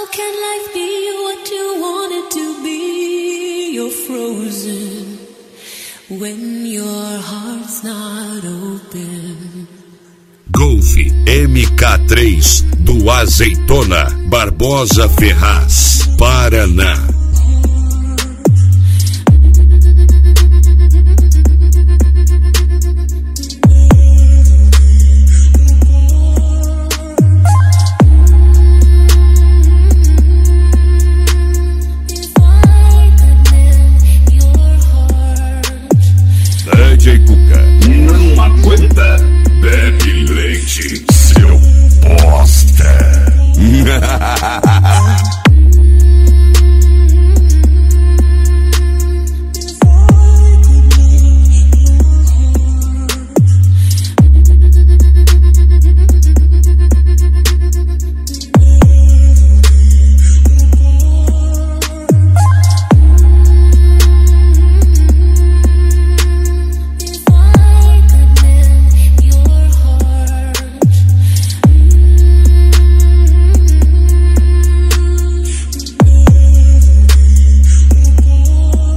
can life be what you want it to be? You're frozen when your heart's not open. Golf MK3 do Azeitona, Barbosa Ferraz, Paraná. DJ Cuca não aguenta, bebe leite, seu bosta.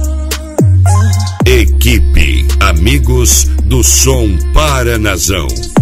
Equipe Amigos do Som Paranazão.